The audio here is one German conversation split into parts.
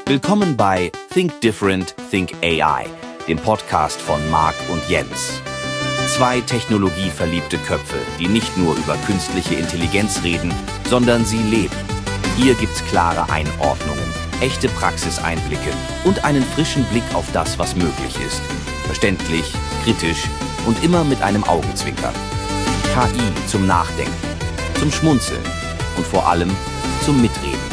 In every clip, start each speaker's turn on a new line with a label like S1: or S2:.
S1: Willkommen bei Think Different, Think AI, dem Podcast von Marc und Jens. Zwei technologieverliebte Köpfe, die nicht nur über künstliche Intelligenz reden, sondern sie leben. Hier gibt's klare Einordnungen, echte Praxiseinblicke und einen frischen Blick auf das, was möglich ist. Verständlich, kritisch und immer mit einem Augenzwinkern. KI zum Nachdenken, zum Schmunzeln und vor allem zum Mitreden.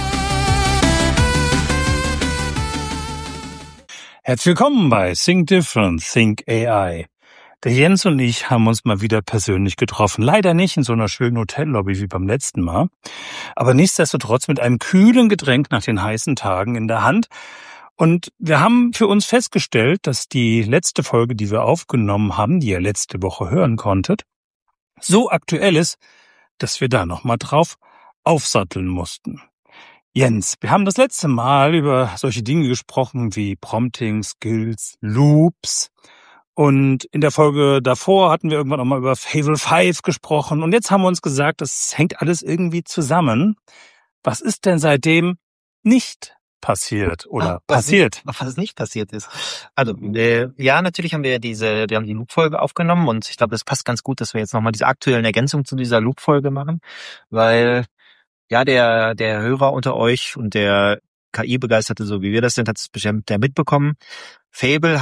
S2: Herzlich willkommen bei Think Different, Think AI. Der Jens und ich haben uns mal wieder persönlich getroffen. Leider nicht in so einer schönen Hotellobby wie beim letzten Mal, aber nichtsdestotrotz mit einem kühlen Getränk nach den heißen Tagen in der Hand. Und wir haben für uns festgestellt, dass die letzte Folge, die wir aufgenommen haben, die ihr letzte Woche hören konntet, so aktuell ist, dass wir da nochmal drauf aufsatteln mussten. Jens, wir haben das letzte Mal über solche Dinge gesprochen wie Prompting, Skills, Loops. Und in der Folge davor hatten wir irgendwann auch mal über Fable 5 gesprochen. Und jetzt haben wir uns gesagt, das hängt alles irgendwie zusammen. Was ist denn seitdem nicht passiert oder passiert?
S3: Was nicht passiert ist. Also, natürlich haben wir haben die Loop-Folge aufgenommen und ich glaube, das passt ganz gut, dass wir jetzt nochmal diese aktuellen Ergänzungen zu dieser Loop-Folge machen, weil ja, der Hörer unter euch und der KI-Begeisterte, so wie wir das sind, hat es bestimmt mitbekommen. Fable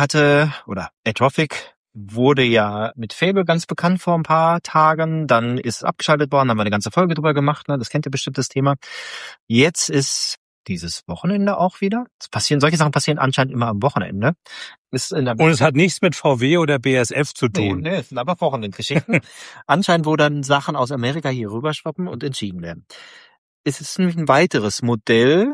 S3: Atrophic wurde ja mit Fable ganz bekannt vor ein paar Tagen. Dann ist es abgeschaltet worden, haben wir eine ganze Folge drüber gemacht. Ne? Das kennt ihr bestimmt, das Thema. Jetzt ist dieses Wochenende auch wieder. Solche Sachen passieren anscheinend immer am Wochenende.
S2: Und es hat nichts mit VW oder BASF zu tun.
S3: Nee, es sind aber Wochenendgeschichten. Anscheinend, wo dann Sachen aus Amerika hier rüberschwappen und entschieden werden. Es ist nämlich ein weiteres Modell,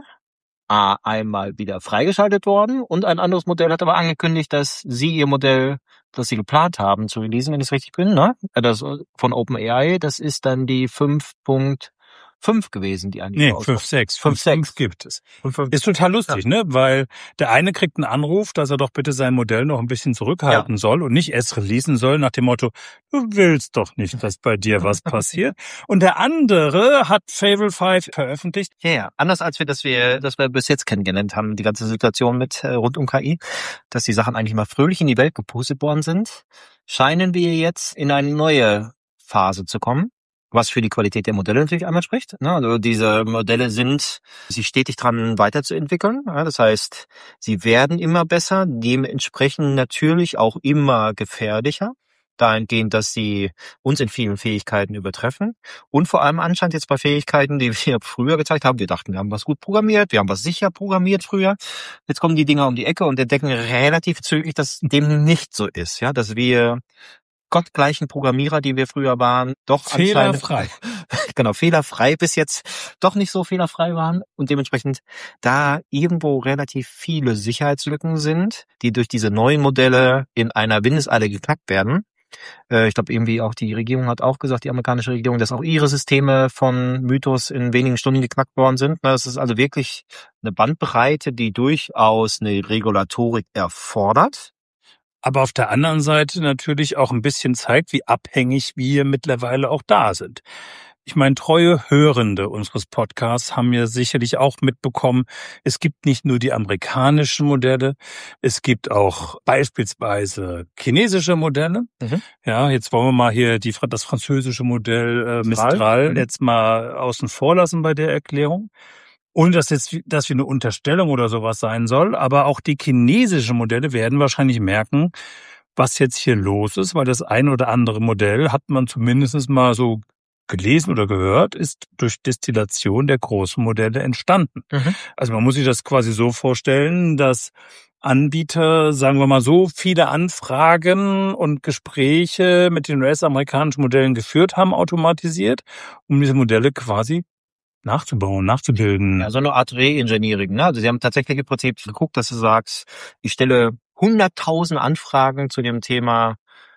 S3: einmal wieder freigeschaltet worden und ein anderes Modell hat aber angekündigt, dass sie ihr Modell, das sie geplant haben zu releasen, wenn ich es richtig bin, ne? Das von OpenAI, das ist dann die 5.5 gewesen, die eigentlich
S2: 5.6.
S3: 5.6
S2: gibt es. Ist total lustig, ja. Ne? Weil der eine kriegt einen Anruf, dass er doch bitte sein Modell noch ein bisschen zurückhalten soll und nicht erst releasen soll nach dem Motto, du willst doch nicht, dass bei dir was passiert. Und der andere hat Fable 5 veröffentlicht.
S3: Ja, anders als das wir bis jetzt kennengelernt haben, die ganze Situation mit rund um KI, dass die Sachen eigentlich mal fröhlich in die Welt gepustet worden sind, scheinen wir jetzt in eine neue Phase zu kommen. Was für die Qualität der Modelle natürlich einmal spricht. Also diese Modelle sind sie stetig dran weiterzuentwickeln. Das heißt, sie werden immer besser, dementsprechend natürlich auch immer gefährlicher, dahingehend, dass sie uns in vielen Fähigkeiten übertreffen. Und vor allem anscheinend jetzt bei Fähigkeiten, die wir früher gezeigt haben. Wir dachten, wir haben was gut programmiert, wir haben was sicher programmiert früher. Jetzt kommen die Dinger um die Ecke und entdecken relativ zügig, dass dem nicht so ist. Ja, dass wir gottgleichen Programmierer, die wir früher waren, doch
S2: fehlerfrei.
S3: Genau, fehlerfrei bis jetzt doch nicht so fehlerfrei waren und dementsprechend da irgendwo relativ viele Sicherheitslücken sind, die durch diese neuen Modelle in einer Windeseile geknackt werden. Ich glaube irgendwie auch die Regierung hat auch gesagt, die amerikanische Regierung, dass auch ihre Systeme von Mythos in wenigen Stunden geknackt worden sind. Das ist also wirklich eine Bandbreite, die durchaus eine Regulatorik erfordert.
S2: Aber auf der anderen Seite natürlich auch ein bisschen zeigt, wie abhängig wir mittlerweile auch da sind. Ich meine, treue Hörende unseres Podcasts haben ja sicherlich auch mitbekommen, es gibt nicht nur die amerikanischen Modelle, es gibt auch beispielsweise chinesische Modelle. Mhm. Ja, jetzt wollen wir mal hier das französische Modell Mistral jetzt mal außen vor lassen bei der Erklärung. Ohne dass wie eine Unterstellung oder sowas sein soll, aber auch die chinesischen Modelle werden wahrscheinlich merken, was jetzt hier los ist, weil das ein oder andere Modell hat man zumindest mal so gelesen oder gehört, ist durch Destillation der großen Modelle entstanden. Mhm. Also man muss sich das quasi so vorstellen, dass Anbieter, sagen wir mal so, viele Anfragen und Gespräche mit den US-amerikanischen Modellen geführt haben, automatisiert, um diese Modelle quasi nachzubauen, nachzubilden.
S3: Ja, so eine Art Re-Engineering. Ne? Also sie haben tatsächlich im Prinzip geguckt, dass du sagst, ich stelle 100.000 Anfragen zu dem Thema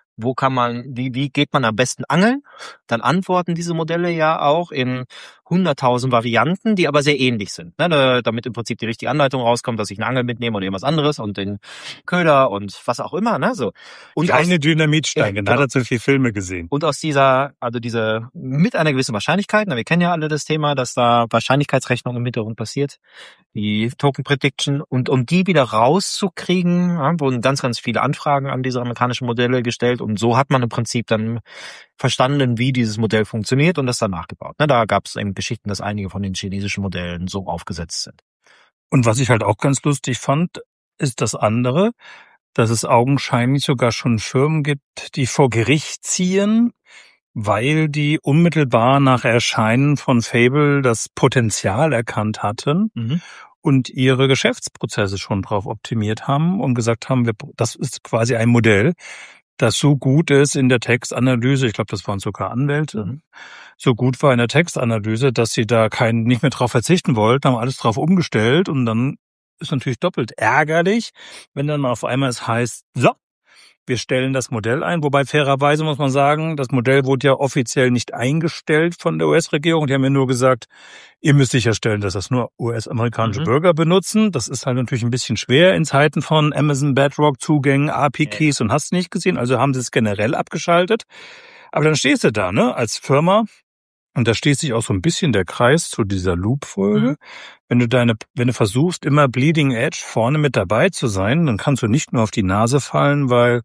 S3: wie geht man am besten angeln? Dann antworten diese Modelle ja auch in 100.000 Varianten, die aber sehr ähnlich sind, ne? Damit im Prinzip die richtige Anleitung rauskommt, dass ich eine Angel mitnehme oder irgendwas anderes und den Köder und was auch immer, ne? So. Und
S2: keine Dynamitstange,
S3: genau.
S2: Da hat er zu viele Filme gesehen.
S3: Und aus diese mit einer gewissen Wahrscheinlichkeit, wir kennen ja alle das Thema, dass da Wahrscheinlichkeitsrechnung im Hintergrund passiert, die Token Prediction, und um die wieder rauszukriegen, wurden ganz, ganz viele Anfragen an diese amerikanischen Modelle gestellt, und so hat man im Prinzip dann verstanden, wie dieses Modell funktioniert und das dann nachgebaut. Da gab es eben Geschichten, dass einige von den chinesischen Modellen so aufgesetzt sind.
S2: Und was ich halt auch ganz lustig fand, ist das andere, dass es augenscheinlich sogar schon Firmen gibt, die vor Gericht ziehen, weil die unmittelbar nach Erscheinen von Fable das Potenzial erkannt hatten und ihre Geschäftsprozesse schon drauf optimiert haben und gesagt haben, das ist quasi ein Modell, das so gut ist in der Textanalyse, ich glaube, das waren sogar Anwälte, so gut war in der Textanalyse, dass sie da nicht mehr drauf verzichten wollten, haben alles drauf umgestellt, und dann ist natürlich doppelt ärgerlich, wenn dann auf einmal es heißt, so, wir stellen das Modell ein, wobei fairerweise muss man sagen, das Modell wurde ja offiziell nicht eingestellt von der US-Regierung. Die haben ja nur gesagt, ihr müsst sicherstellen, dass das nur US-amerikanische Bürger benutzen. Das ist halt natürlich ein bisschen schwer in Zeiten von Amazon Bedrock, Zugängen, API-Keys und hast nicht gesehen. Also haben sie es generell abgeschaltet. Aber dann stehst du da, ne, als Firma. Und da schließt sich auch so ein bisschen der Kreis zu dieser Loop-Folge. Wenn du versuchst, immer Bleeding Edge vorne mit dabei zu sein, dann kannst du nicht nur auf die Nase fallen, weil,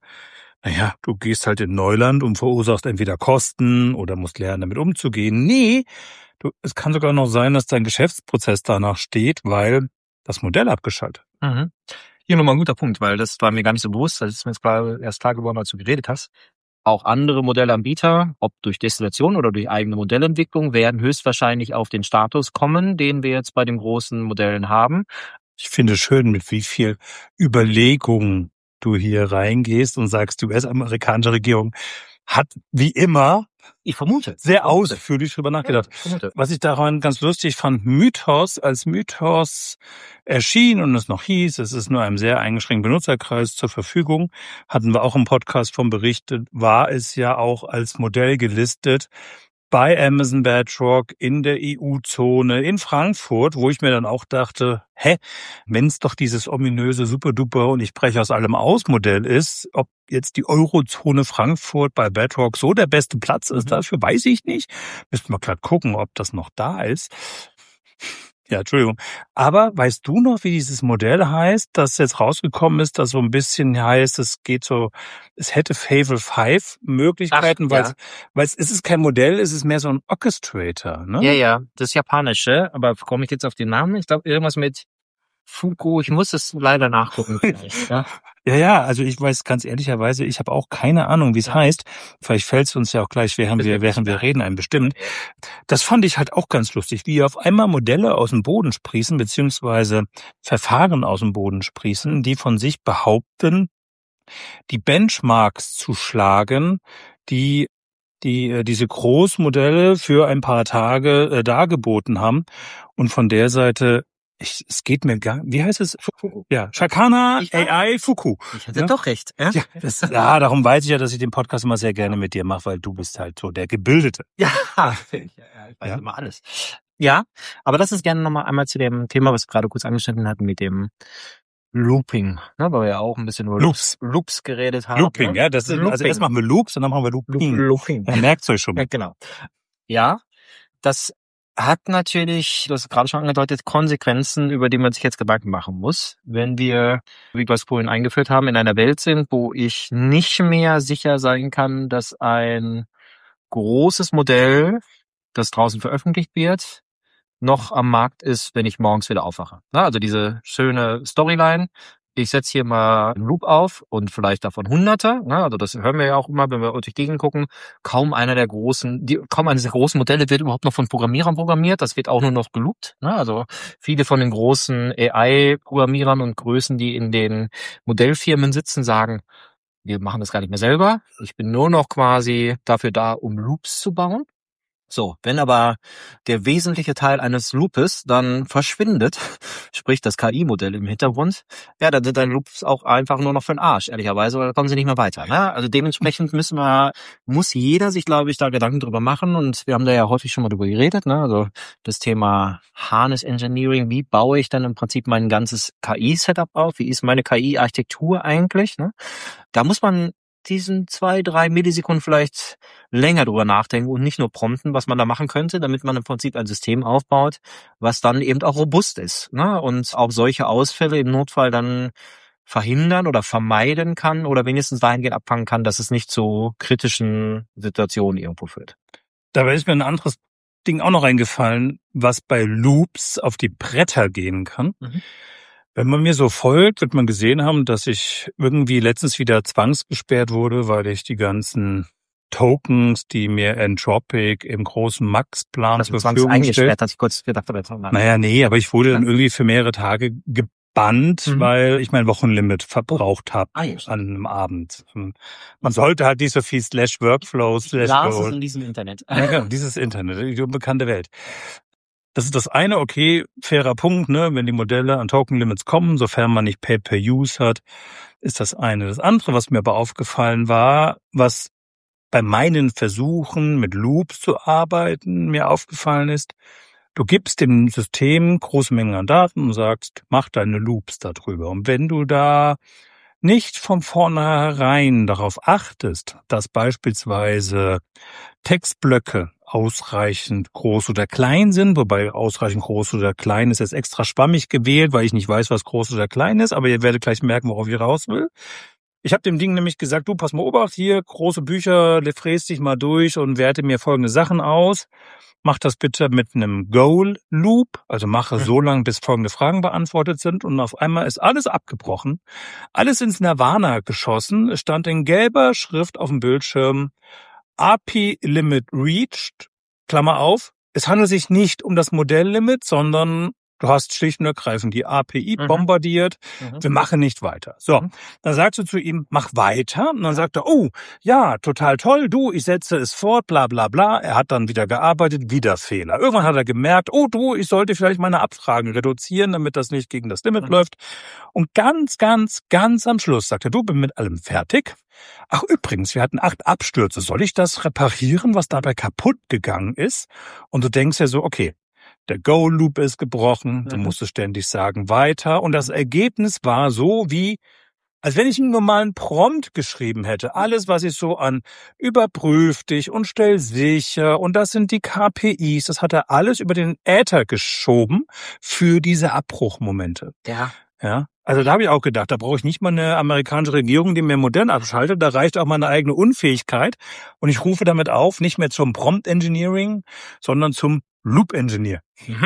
S2: du gehst halt in Neuland und verursachst entweder Kosten oder musst lernen, damit umzugehen. Nee, es kann sogar noch sein, dass dein Geschäftsprozess danach steht, weil das Modell abgeschaltet.
S3: Hier nochmal ein guter Punkt, weil das war mir gar nicht so bewusst, das ist mir jetzt erst klar geworden, als du geredet hast. Auch andere Modellanbieter, ob durch Destillation oder durch eigene Modellentwicklung, werden höchstwahrscheinlich auf den Status kommen, den wir jetzt bei den großen Modellen haben.
S2: Ich finde schön, mit wie viel Überlegung du hier reingehst und sagst, die US-amerikanische Regierung hat wie immer,
S3: ich vermute,
S2: sehr ausführlich drüber nachgedacht.
S3: Ja,
S2: was ich daran ganz lustig fand, als Mythos erschien und es noch hieß, es ist nur einem sehr eingeschränkten Benutzerkreis zur Verfügung, hatten wir auch im Podcast von berichtet, war es ja auch als Modell gelistet bei Amazon Bedrock in der EU-Zone in Frankfurt, wo ich mir dann auch dachte, wenn es doch dieses ominöse Superduper und ich breche aus allem aus Modell ist, ob jetzt die Eurozone Frankfurt bei Bedrock so der beste Platz ist, dafür weiß ich nicht. Müssten wir gerade gucken, ob das noch da ist. Ja, Entschuldigung. Aber weißt du noch, wie dieses Modell heißt, das jetzt rausgekommen ist, das so ein bisschen heißt, es hätte Fable 5 Möglichkeiten, weil es ist kein Modell, es ist mehr so ein Orchestrator, ne?
S3: Ja, das Japanische, aber komme ich jetzt auf den Namen? Ich glaube, irgendwas mit Fuku, ich muss es leider nachgucken.
S2: Ja, also ich weiß ganz ehrlicherweise, ich habe auch keine Ahnung, wie es heißt. Vielleicht fällt es uns ja auch gleich, während wir reden, einem bestimmt. Das fand ich halt auch ganz lustig, wie auf einmal Modelle aus dem Boden sprießen, beziehungsweise Verfahren aus dem Boden sprießen, die von sich behaupten, die Benchmarks zu schlagen, die diese Großmodelle für ein paar Tage dargeboten haben. Und von der Seite, es geht mir wie heißt es?
S3: Fuku.
S2: Ja, Shakana AI Fuku.
S3: Ich hatte doch recht.
S2: Ja, darum weiß ich ja, dass ich den Podcast immer sehr gerne mit dir mache, weil du bist halt so der Gebildete.
S3: Ja, ich weiß immer alles. Ja, aber lass uns gerne nochmal einmal zu dem Thema, was wir gerade kurz angeschnitten hatten, mit dem Looping, ne, weil wir ja auch ein bisschen über Loops geredet haben.
S2: Looping, ja, das ist, also erst machen wir Loops und dann machen wir Looping. Ja, merkt's euch schon.
S3: Ja, genau. Ja, das hat natürlich, du hast gerade schon angedeutet, Konsequenzen, über die man sich jetzt Gedanken machen muss. Wenn wir, wie wir es vorhin eingeführt haben, in einer Welt sind, wo ich nicht mehr sicher sein kann, dass ein großes Modell, das draußen veröffentlicht wird, noch am Markt ist, wenn ich morgens wieder aufwache. Also diese schöne Storyline. Ich setze hier mal einen Loop auf und vielleicht davon Hunderte. Also das hören wir ja auch immer, wenn wir durch die Gegend gucken. Kaum eines der großen Modelle wird überhaupt noch von Programmierern programmiert. Das wird auch nur noch geloopt. Also viele von den großen AI-Programmierern und Größen, die in den Modellfirmen sitzen, sagen, wir machen das gar nicht mehr selber. Ich bin nur noch quasi dafür da, um Loops zu bauen. So, wenn aber der wesentliche Teil eines Loopes dann verschwindet, sprich das KI-Modell im Hintergrund, ja, dann sind deine Loops auch einfach nur noch für den Arsch, ehrlicherweise, weil da kommen sie nicht mehr weiter. Ne? Also dementsprechend muss jeder sich, glaube ich, da Gedanken drüber machen, und wir haben da ja häufig schon mal drüber geredet, ne? Also das Thema Harness Engineering, wie baue ich dann im Prinzip mein ganzes KI-Setup auf, wie ist meine KI-Architektur eigentlich, ne? Da muss man diesen 2-3 Millisekunden vielleicht länger drüber nachdenken und nicht nur prompten, was man da machen könnte, damit man im Prinzip ein System aufbaut, was dann eben auch robust ist, ne? Und auch solche Ausfälle im Notfall dann verhindern oder vermeiden kann oder wenigstens dahingehend abfangen kann, dass es nicht zu kritischen Situationen irgendwo führt.
S2: Dabei ist mir ein anderes Ding auch noch eingefallen, was bei Loops auf die Bretter gehen kann. Wenn man mir so folgt, wird man gesehen haben, dass ich irgendwie letztens wieder zwangsgesperrt wurde, weil ich die ganzen Tokens, die mir Anthropic im großen Max-Plan zur Verfügung stellt.
S3: Dass ich kurz gedacht habe,
S2: aber ich wurde dann irgendwie für mehrere Tage gebannt, weil ich mein Wochenlimit verbraucht habe an einem Abend. Man sollte halt nicht so viel /Workflow /Goal.
S3: in diesem Internet.
S2: Ja, genau, dieses Internet, die unbekannte Welt. Das ist das eine, okay, fairer Punkt, ne? Wenn die Modelle an Token-Limits kommen, sofern man nicht Pay-per-Use hat, ist das eine. Das andere, was mir aber aufgefallen war, was bei meinen Versuchen mit Loops zu arbeiten mir aufgefallen ist, du gibst dem System große Mengen an Daten und sagst, mach deine Loops darüber. Und wenn du da nicht von vornherein darauf achtest, dass beispielsweise Textblöcke ausreichend groß oder klein sind, wobei ausreichend groß oder klein ist jetzt extra schwammig gewählt, weil ich nicht weiß, was groß oder klein ist, aber ihr werdet gleich merken, worauf ich raus will. Ich habe dem Ding nämlich gesagt, du, pass mal, Obacht, hier, große Bücher, fräst dich mal durch und werte mir folgende Sachen aus. Mach das bitte mit einem Goal-Loop, also mache so lange, bis folgende Fragen beantwortet sind, und auf einmal ist alles abgebrochen, alles ins Nirvana geschossen, es stand in gelber Schrift auf dem Bildschirm, API Limit reached, Klammer auf, es handelt sich nicht um das Modelllimit, sondern du hast schlicht und ergreifend die API bombardiert, wir machen nicht weiter. So, dann sagst du zu ihm, mach weiter, und dann sagt er, oh, ja, total toll, du, ich setze es fort, bla bla bla. Er hat dann wieder gearbeitet, wieder Fehler. Irgendwann hat er gemerkt, oh du, ich sollte vielleicht meine Abfragen reduzieren, damit das nicht gegen das Limit läuft. Und ganz am Schluss sagt er, du, bin mit allem fertig. Ach übrigens, wir hatten 8 Abstürze, soll ich das reparieren, was dabei kaputt gegangen ist? Und du denkst ja so, okay, der Go-Loop ist gebrochen, du musstest ständig sagen, weiter. Und das Ergebnis war so wie, als wenn ich einen normalen Prompt geschrieben hätte. Alles, was ich so an überprüf dich und stell sicher und das sind die KPIs, das hat er alles über den Äther geschoben für diese Abbruchmomente. Ja. Also da habe ich auch gedacht, da brauche ich nicht mal eine amerikanische Regierung, die mir modern abschaltet. Da reicht auch meine eigene Unfähigkeit. Und ich rufe damit auf, nicht mehr zum Prompt Engineering, sondern zum Loop Engineer.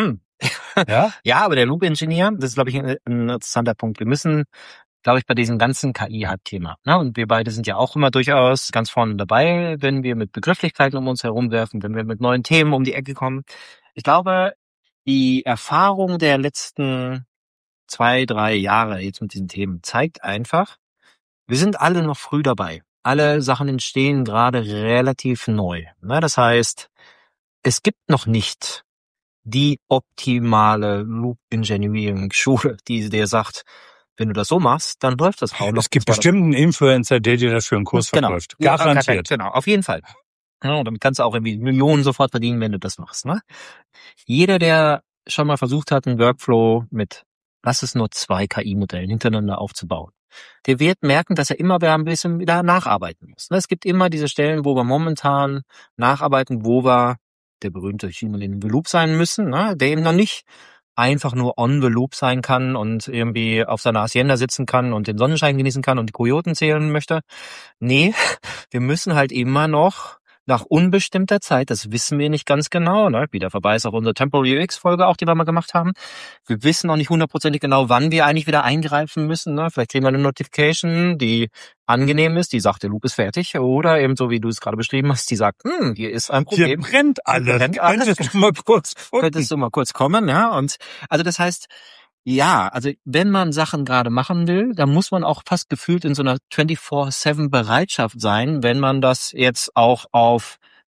S3: Ja? Ja, aber der Loop Engineer, das ist, glaube ich, ein interessanter Punkt. Wir müssen, glaube ich, bei diesem ganzen KI-Thema, ne? Und wir beide sind ja auch immer durchaus ganz vorne dabei, wenn wir mit Begrifflichkeiten um uns herumwerfen, wenn wir mit neuen Themen um die Ecke kommen. Ich glaube, die Erfahrung der letzten 2-3 Jahre jetzt mit diesen Themen zeigt einfach, wir sind alle noch früh dabei. Alle Sachen entstehen gerade relativ neu. Ne? Das heißt, es gibt noch nicht die optimale Loop-Engineering-Schule, die dir sagt, wenn du das so machst, dann läuft das auch noch.
S2: Es gibt bestimmt einen Influencer, der dir das für einen Kurs verkauft. Garantiert.
S3: Genau, auf jeden Fall. Ja, und damit kannst du auch irgendwie Millionen sofort verdienen, wenn du das machst. Ne? Jeder, der schon mal versucht hat, einen Workflow mit, lass es nur 2 KI-Modellen hintereinander aufzubauen, der wird merken, dass er immer wieder ein bisschen wieder nacharbeiten muss. Es gibt immer diese Stellen, wo wir momentan nacharbeiten, wo wir der berühmte Human in the Loop sein müssen, ne? Der eben noch nicht einfach nur on the loop sein kann und irgendwie auf seiner Hacienda sitzen kann und den Sonnenschein genießen kann und die Kojoten zählen möchte. Nee, wir müssen halt immer noch nach unbestimmter Zeit, das wissen wir nicht ganz genau, ne? Wieder Verweis auf unsere Temporary UX-Folge auch, die wir mal gemacht haben. Wir wissen noch nicht hundertprozentig genau, wann wir eigentlich wieder eingreifen müssen, ne? Vielleicht kriegen wir eine Notification, die angenehm ist, die sagt, der Loop ist fertig, oder eben so, wie du es gerade beschrieben hast, die sagt, hier ist ein Problem.
S2: Hier brennt alles. Könntest
S3: du mal kurz kommen, ja? Und also das heißt, ja, also wenn man Sachen gerade machen will, dann muss man auch fast gefühlt in so einer 24/7 Bereitschaft sein, wenn man das jetzt auch auf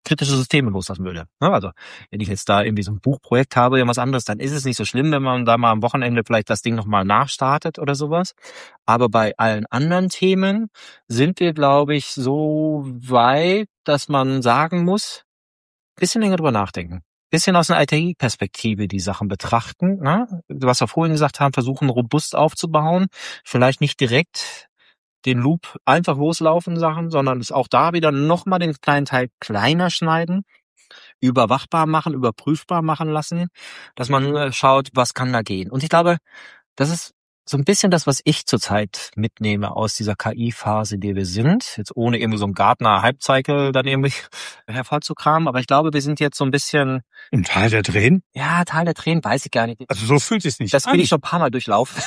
S3: kritische Systeme loslassen würde. Also wenn ich jetzt da irgendwie so ein Buchprojekt habe, irgendwas anderes, dann ist es nicht so schlimm, wenn man da mal am Wochenende vielleicht das Ding nochmal nachstartet oder sowas. Aber bei allen anderen Themen sind wir, glaube ich, so weit, dass man sagen muss, bisschen länger drüber nachdenken. Bisschen aus einer IT-Perspektive die Sachen betrachten. Ne? Was wir vorhin gesagt haben, versuchen robust aufzubauen. Vielleicht nicht direkt den Loop einfach loslaufen Sachen, sondern es auch da wieder nochmal den kleinen Teil kleiner schneiden, überwachbar machen, überprüfbar machen lassen, dass man schaut, was kann da gehen. Und ich glaube, das ist so ein bisschen das, was ich zurzeit mitnehme aus dieser KI-Phase, die wir sind. Jetzt ohne irgendwie so einen Gartner-Hype-Cycle dann irgendwie hervorzukramen. Aber ich glaube, wir sind jetzt so ein bisschen...
S2: Im Tal der Tränen?
S3: Ja, Tal der Tränen, weiß ich gar nicht.
S2: Also so fühlt sich's nicht
S3: Das
S2: an.
S3: bin ich schon ein paar Mal durchlaufen.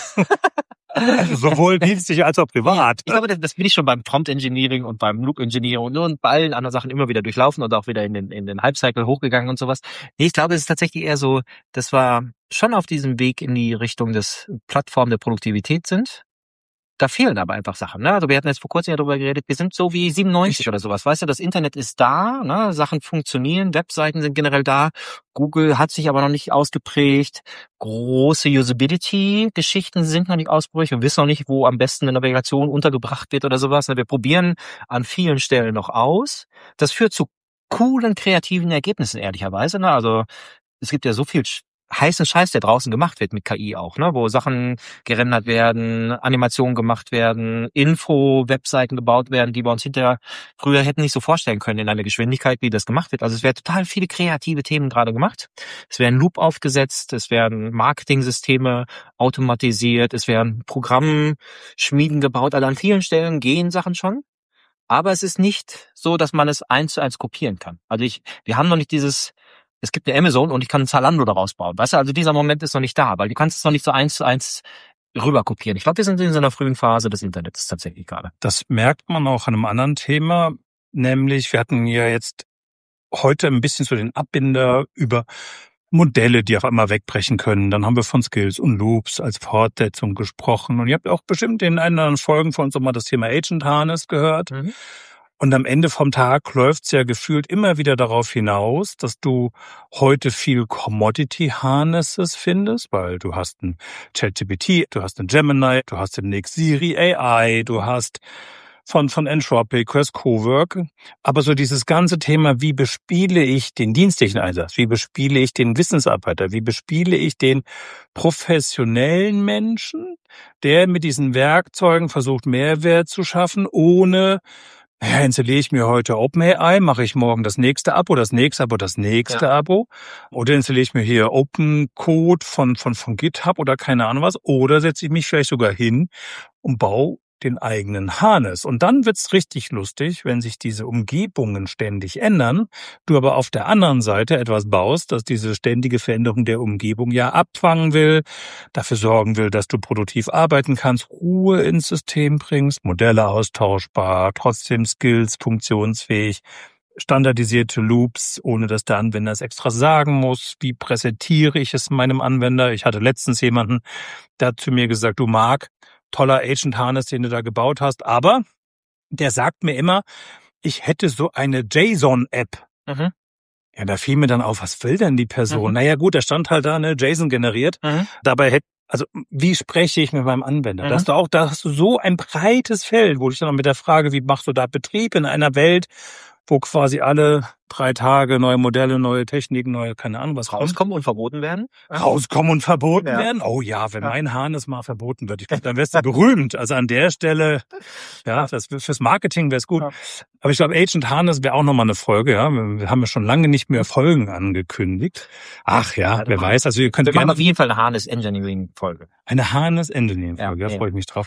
S2: Also sowohl dienstlich als auch privat.
S3: Ich glaube, das bin ich schon beim Prompt Engineering und beim Loop Engineering und bei allen anderen Sachen immer wieder durchlaufen und auch wieder in den Hype-Cycle hochgegangen und sowas. Nee, ich glaube, es ist tatsächlich eher so, dass wir schon auf diesem Weg in die Richtung des Plattform der Produktivität sind. Da fehlen aber einfach Sachen. Ne? Also wir hatten jetzt vor kurzem ja darüber geredet, wir sind so wie 97 oder sowas. Weißt du, das Internet ist da, ne? Sachen funktionieren, Webseiten sind generell da. Google hat sich aber noch nicht ausgeprägt. Große Usability-Geschichten sind noch nicht ausgeprägt. Wir wissen noch nicht, wo am besten eine Navigation untergebracht wird oder sowas. Wir probieren an vielen Stellen noch aus. Das führt zu coolen, kreativen Ergebnissen, ehrlicherweise. Ne? Also es gibt ja so viel heißen Scheiß, der draußen gemacht wird mit KI auch, ne, wo Sachen gerendert werden, Animationen gemacht werden, Info-Webseiten gebaut werden, die wir uns hinterher früher hätten nicht so vorstellen können in einer Geschwindigkeit, wie das gemacht wird. Also es werden total viele kreative Themen gerade gemacht. Es werden Loop aufgesetzt, es werden Marketing-Systeme automatisiert, es werden Programmschmieden gebaut. Also an vielen Stellen gehen Sachen schon. Aber es ist nicht so, dass man es 1:1 kopieren kann. Also wir haben noch nicht es gibt eine Amazon und ich kann ein Zalando daraus bauen. Weißt du, also dieser Moment ist noch nicht da, weil du kannst es noch nicht so 1:1 rüber kopieren. Ich glaube, wir sind in so einer frühen Phase des Internets tatsächlich gerade.
S2: Das merkt man auch an einem anderen Thema, nämlich wir hatten ja jetzt heute ein bisschen so den Abbinder über Modelle, die auf einmal wegbrechen können. Dann haben wir von Skills und Loops als Fortsetzung gesprochen. Und ihr habt auch bestimmt in anderen Folgen von uns auch mal das Thema Agent Harness gehört. Mhm. Und am Ende vom Tag läuft's ja gefühlt immer wieder darauf hinaus, dass du heute viel Commodity-Harnesses findest, weil du hast ein ChatGPT, du hast ein Gemini, du hast demnächst Siri AI, du hast von Anthropic, Quest Cowork. Aber so dieses ganze Thema, wie bespiele ich den dienstlichen Einsatz? Wie bespiele ich den Wissensarbeiter? Wie bespiele ich den professionellen Menschen, der mit diesen Werkzeugen versucht, Mehrwert zu schaffen, ohne... Ja, installiere ich mir heute OpenAI, mache ich morgen das nächste Abo, das nächste Abo, das nächste Abo. Oder installiere ich mir hier Open Code von GitHub oder keine Ahnung was. Oder setze ich mich vielleicht sogar hin und baue den eigenen Harness. Und dann wird's richtig lustig, wenn sich diese Umgebungen ständig ändern, du aber auf der anderen Seite etwas baust, das diese ständige Veränderung der Umgebung ja abfangen will, dafür sorgen will, dass du produktiv arbeiten kannst, Ruhe ins System bringst, Modelle austauschbar, trotzdem Skills funktionsfähig, standardisierte Loops, ohne dass der Anwender es extra sagen muss. Wie präsentiere ich es meinem Anwender? Ich hatte letztens jemanden, der hat zu mir gesagt, du Marc, toller Agent Harness, den du da gebaut hast, aber der sagt mir immer, ich hätte so eine JSON-App. Mhm. Ja, da fiel mir dann auf, was will denn die Person? Mhm. Naja gut, da stand halt da, ne, JSON generiert. Mhm. Dabei also wie spreche ich mit meinem Anwender? Da hast du so ein breites Feld, wo ich dann mit der Frage, wie machst du da Betrieb in einer Welt, wo quasi alle 3 Tage neue Modelle, neue Techniken, neue, keine Ahnung was
S3: rauskommen und verboten werden?
S2: Rauskommen und verboten werden? Oh ja, wenn mein Harness mal verboten wird, ich glaube, dann wärst du berühmt. Also an der Stelle, ja, das fürs Marketing wäre es gut. Ja. Aber ich glaube, Agent Harness wäre auch nochmal eine Folge, ja. Wir haben ja schon lange nicht mehr Folgen angekündigt. Ach ja, wer weiß. Also ihr könnt
S3: gerne auf jeden Fall eine Harness Engineering Folge.
S2: Eine Harness Engineering Folge, da freue ich mich drauf.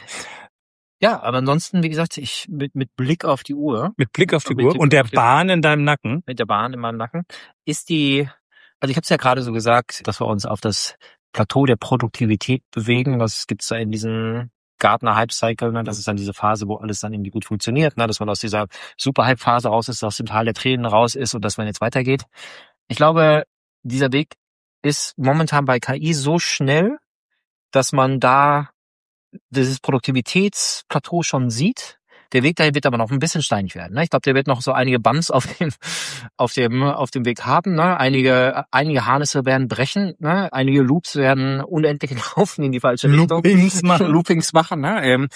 S3: Ja, aber ansonsten, wie gesagt, ich mit Blick auf die Uhr.
S2: Mit Blick auf die Uhr und der Bahn in deinem Nacken.
S3: Mit der Bahn in meinem Nacken. Also ich habe es ja gerade so gesagt, dass wir uns auf das Plateau der Produktivität bewegen. Was gibt's da in diesem Gartner-Hype-Cycle? Ne? Das ist dann diese Phase, wo alles dann irgendwie gut funktioniert. Ne? Dass man aus dieser Super-Hype-Phase raus ist, aus dem Tal der Tränen raus ist und dass man jetzt weitergeht. Ich glaube, dieser Weg ist momentan bei KI so schnell, dass man da dieses Produktivitätsplateau schon sieht, Der Weg dahin wird aber noch ein bisschen steinig werden. Ne? Ich glaube, der wird noch so einige Bumps auf dem Weg haben. Ne? Einige Harnisse werden brechen. Ne? Einige Loops werden unendlich laufen in die falsche Richtung. Loopings machen. Ne?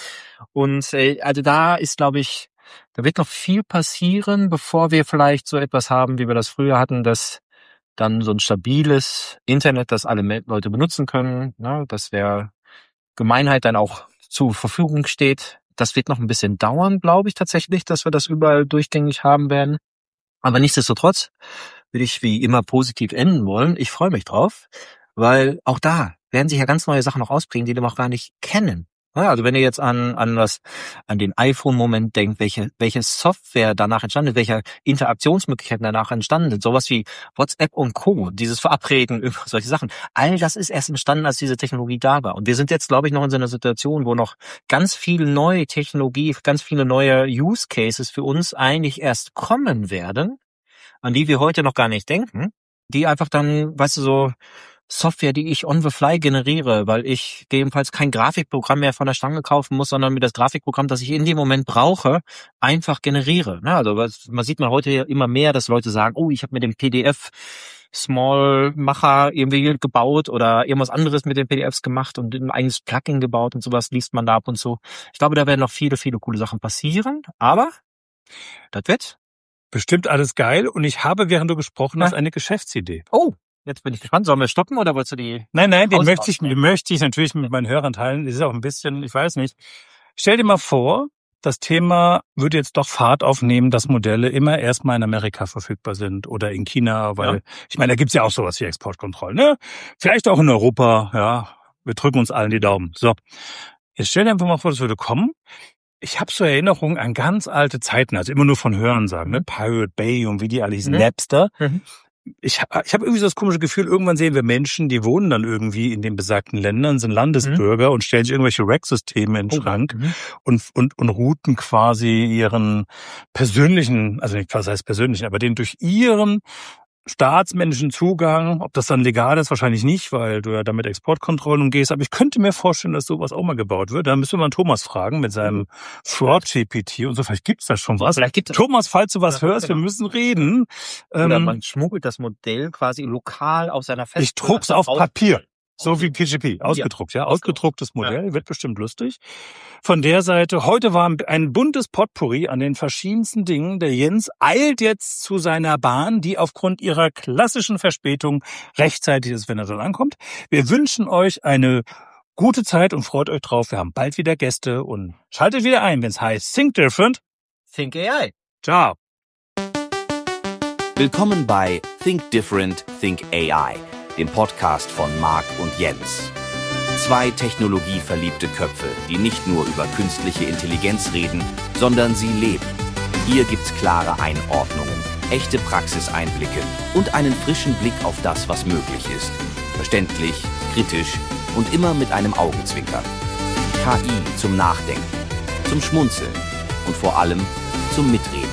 S3: Also da ist, glaube ich, da wird noch viel passieren, bevor wir vielleicht so etwas haben, wie wir das früher hatten, dass dann so ein stabiles Internet, das alle Leute benutzen können, ne, dass der Gemeinheit dann auch zur Verfügung steht. Das wird noch ein bisschen dauern, glaube ich tatsächlich, dass wir das überall durchgängig haben werden. Aber nichtsdestotrotz würde ich wie immer positiv enden wollen. Ich freue mich drauf, weil auch da werden sich ja ganz neue Sachen noch ausbringen, die wir noch gar nicht kennen. Ja, also wenn ihr jetzt an den iPhone-Moment denkt, welche Software danach entstanden ist, welche Interaktionsmöglichkeiten danach entstanden sind, sowas wie WhatsApp und Co., dieses Verabreden über solche Sachen, all das ist erst entstanden, als diese Technologie da war. Und wir sind jetzt, glaube ich, noch in so einer Situation, wo noch ganz viel neue Technologie, ganz viele neue Use Cases für uns eigentlich erst kommen werden, an die wir heute noch gar nicht denken, die einfach dann, weißt du, so Software, die ich on the fly generiere, weil ich gegebenenfalls kein Grafikprogramm mehr von der Stange kaufen muss, sondern mir das Grafikprogramm, das ich in dem Moment brauche, einfach generiere. Also man sieht heute immer mehr, dass Leute sagen, oh, ich habe mit dem PDF Small-Macher irgendwie gebaut oder irgendwas anderes mit den PDFs gemacht und ein eigenes Plugin gebaut und sowas liest man da ab und zu. Ich glaube, da werden noch viele, viele coole Sachen passieren, aber das wird
S2: bestimmt alles geil und ich habe, während du gesprochen hast, eine Geschäftsidee.
S3: Oh! Jetzt bin ich gespannt. Sollen wir stoppen oder wolltest du die?
S2: Nein, den möchte ich natürlich mit meinen Hörern teilen. Das ist auch ein bisschen, ich weiß nicht. Stell dir mal vor, das Thema würde jetzt doch Fahrt aufnehmen, dass Modelle immer erstmal in Amerika verfügbar sind oder in China, weil ich meine, da gibt's ja auch sowas wie Exportkontrollen, ne? Vielleicht auch in Europa, ja. Wir drücken uns allen die Daumen. So, jetzt stell dir einfach mal vor, das würde kommen. Ich habe so Erinnerungen an ganz alte Zeiten, also immer nur von Hören sagen, ne? Pirate Bay und wie die alle hießen, Napster. Ich hab irgendwie so das komische Gefühl, irgendwann sehen wir Menschen, die wohnen dann irgendwie in den besagten Ländern, sind Landesbürger und stellen sich irgendwelche Rack-Systeme in den Schrank und routen quasi ihren persönlichen, also nicht was heißt persönlichen, aber den durch ihren staatsmännischen Zugang, ob das dann legal ist, wahrscheinlich nicht, weil du ja damit Exportkontrollen umgehst, aber ich könnte mir vorstellen, dass sowas auch mal gebaut wird. Da müssen wir mal Thomas fragen mit seinem Fraud-GPT und so, vielleicht gibt's da schon was. Thomas, falls du was hörst, wir müssen reden.
S3: Oder man schmuggelt das Modell quasi lokal auf seiner Festplatte.
S2: Ich druck's auf Papier. So wie PGP, ausgedruckt, ja, ausgedrucktes Modell, wird bestimmt lustig. Von der Seite, heute war ein buntes Potpourri an den verschiedensten Dingen. Der Jens eilt jetzt zu seiner Bahn, die aufgrund ihrer klassischen Verspätung rechtzeitig ist, wenn er dann ankommt. Wir wünschen euch eine gute Zeit und freut euch drauf. Wir haben bald wieder Gäste und schaltet wieder ein, wenn es heißt Think Different,
S3: Think AI.
S2: Ciao.
S1: Willkommen bei Think Different, Think AI, dem Podcast von Marc und Jens. Zwei technologieverliebte Köpfe, die nicht nur über künstliche Intelligenz reden, sondern sie leben. Hier gibt's klare Einordnungen, echte Praxiseinblicke und einen frischen Blick auf das, was möglich ist. Verständlich, kritisch und immer mit einem Augenzwinkern. KI zum Nachdenken, zum Schmunzeln und vor allem zum Mitreden.